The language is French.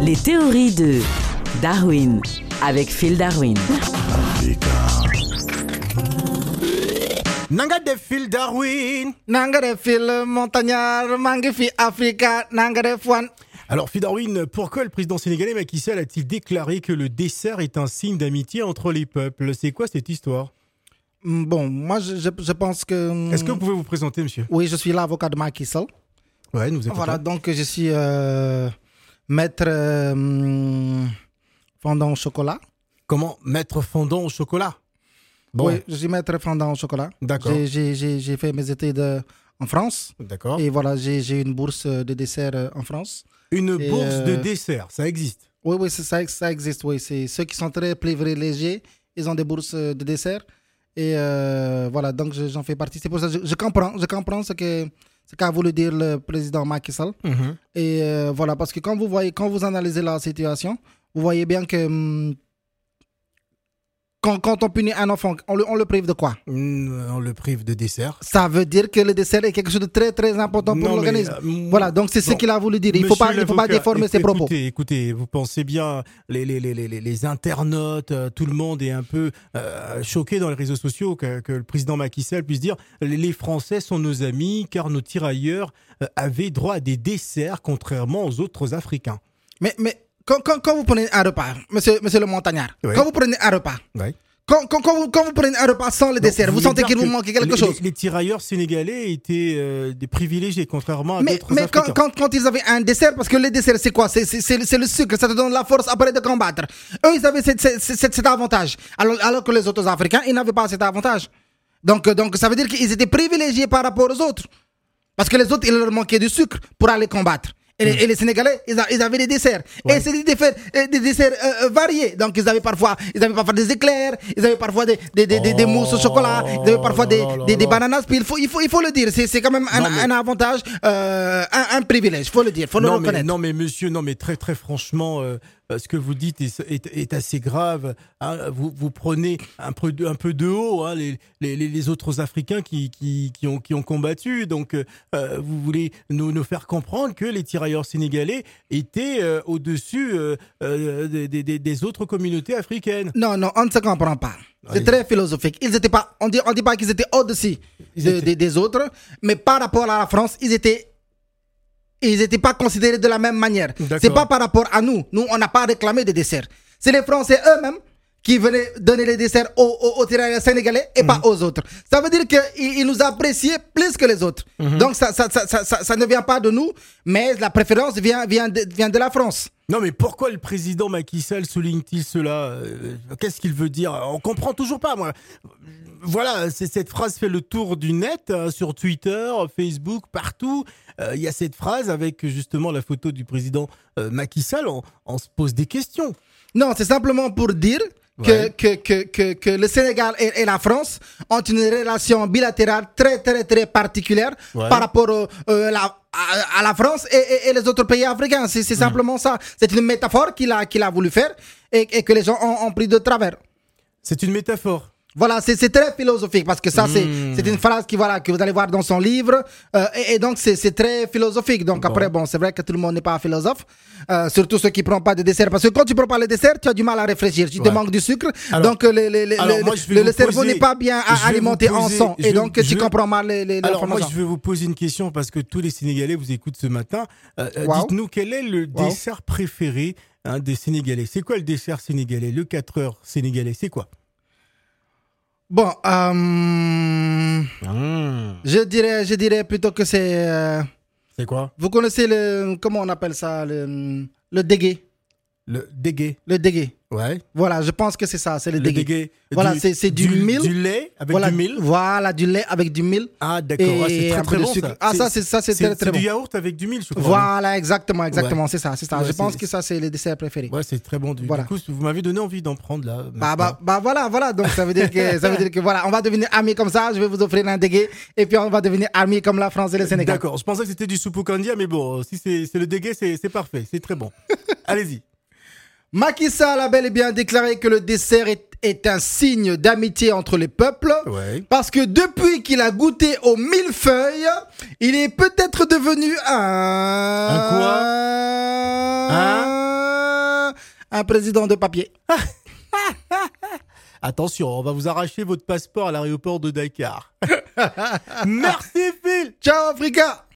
Les théories de Darwin avec Phil Darwin. Nanga de Phil Darwin. Nanga de Phil Montagnard, Mangifi Africa, Nanga de Fouane. Alors Phil Darwin, pourquoi le président sénégalais Macky Sall a-t-il déclaré que le dessert est un signe d'amitié entre les peuples? C'est quoi cette histoire? Bon, moi je pense que... Est-ce que vous pouvez vous présenter, monsieur? Oui, je suis l'avocat de Macky Sall. Ouais, nous écoutons. Voilà, donc je suis maître fondant au chocolat. Comment? Maître fondant au chocolat? Bon. Oui, je suis maître fondant au chocolat. D'accord. J'ai fait mes études en France. D'accord. Et voilà, j'ai une bourse de dessert en France. Une bourse de dessert, ça existe? Oui, ça existe, oui. C'est ceux qui sont très privilégiés, ils ont des bourses de dessert. Et voilà, donc j'en fais partie. C'est pour ça que je comprends ce qu'a voulu dire le président Macky Sall. Mm-hmm. Et voilà, parce que quand vous analysez la situation, vous voyez bien que quand on punit un enfant, on le prive de quoi? On le prive de dessert. Ça veut dire que le dessert est quelque chose de très très important pour l'organisme. Voilà, donc c'est ce qu'il a voulu dire. Il ne faut pas déformer ses propos. Écoutez, vous pensez bien, les internautes, tout le monde est un peu choqué dans les réseaux sociaux que le président Macky Sall puisse dire les Français sont nos amis car nos tirailleurs avaient droit à des desserts contrairement aux autres Africains. Mais quand vous prenez un repas, monsieur le montagnard, oui. Quand vous prenez un repas, oui. Quand vous prenez un repas sans le dessert, vous sentez qu'il vous manque quelque chose. Les tirailleurs sénégalais étaient des privilégiés, contrairement à d'autres Africains. Mais quand ils avaient un dessert, parce que le dessert, c'est quoi? C'est le sucre, ça te donne la force après de combattre. Eux, ils avaient cet avantage, alors que les autres Africains, ils n'avaient pas cet avantage. Donc ça veut dire qu'ils étaient privilégiés par rapport aux autres. Parce que les autres, il leur manquait du sucre pour aller combattre. Et les Sénégalais, ils avaient des desserts. Ouais. Et c'est des desserts variés. Donc, ils avaient parfois des éclairs, ils avaient parfois des mousses au chocolat, ils avaient parfois des bananas. Puis il faut le dire, c'est quand même un avantage, un privilège, faut le dire, faut le reconnaître. Non mais monsieur, très très franchement, ce que vous dites est assez grave. Hein. Vous prenez un peu de haut hein, les autres Africains qui ont combattu. Donc, vous voulez nous faire comprendre que les tirailleurs sénégalais étaient au-dessus des autres communautés africaines. Non, on ne se comprend pas. C'est très philosophique. Ils étaient pas, on dit pas qu'ils étaient au-dessus des autres, mais par rapport à la France, ils n'étaient pas considérés de la même manière. D'accord. C'est pas par rapport à nous. Nous, on n'a pas réclamé de dessert. C'est les Français eux-mêmes qui venaient donner les desserts aux tirailleurs sénégalais et pas aux autres. Ça veut dire qu'ils nous appréciaient plus que les autres. Donc ça ne vient pas de nous, mais la préférence vient de la France. Non mais pourquoi le président Macky Sall souligne-t-il cela? Qu'est-ce qu'il veut dire? On comprend toujours pas, moi. Voilà, cette phrase fait le tour du net, hein, sur Twitter, Facebook, partout. Il y a cette phrase avec justement la photo du président Macky Sall. On se pose des questions. Non, c'est simplement pour dire que le Sénégal et la France ont une relation bilatérale très très très particulière par rapport à la France et les autres pays africains. C'est simplement ça. C'est une métaphore qu'il a voulu faire et que les gens ont pris de travers. C'est une métaphore. Voilà, c'est très philosophique parce que ça, c'est une phrase que vous allez voir dans son livre et donc c'est très philosophique. Donc après, c'est vrai que tout le monde n'est pas philosophe, surtout ceux qui ne prennent pas de dessert. Parce que quand tu ne prends pas le dessert, tu as du mal à réfléchir, tu te manques du sucre. Alors, donc le cerveau n'est pas bien alimenté en sang et donc tu comprends mal l'information. Alors moi, je vais vous poser une question parce que tous les Sénégalais vous écoutent ce matin. Dites-nous, quel est le dessert préféré des Sénégalais? C'est quoi le dessert sénégalais? Le 4 heures sénégalais, c'est quoi? Bon, je dirais plutôt que c'est... c'est quoi? Vous connaissez comment on appelle ça, le dégué? Le dégué. Le dégué. Ouais. Voilà, je pense que c'est ça, c'est le dégué. Voilà, c'est du mil. Du lait avec du mil. Voilà, du lait avec du mil. Ah, d'accord. C'est très, très bon, ça. Ah, ça, c'est très, très bon. C'est du yaourt avec du mil, je crois. Voilà, exactement, ouais. C'est ça. Ouais, je pense que ça, c'est le dessert préféré. Ouais, c'est très bon. Du coup, vous m'avez donné envie d'en prendre, là. Voilà. Donc, ça veut dire que, voilà, on va devenir amis comme ça. Je vais vous offrir un dégué. Et puis, on va devenir amis comme la France et le Sénégal. D'accord. Je pensais que c'était du soupou candia, mais bon, si c'est le dégué, c'est parfait. C'est très bon. Allez-y. Macky Sall a bel et bien déclaré que le dessert est un signe d'amitié entre les peuples. Ouais. Parce que depuis qu'il a goûté aux millefeuilles, il est peut-être devenu un... Un quoi? un président de papier. Attention, on va vous arracher votre passeport à l'aéroport de Dakar. Merci Phil. Ciao Africa.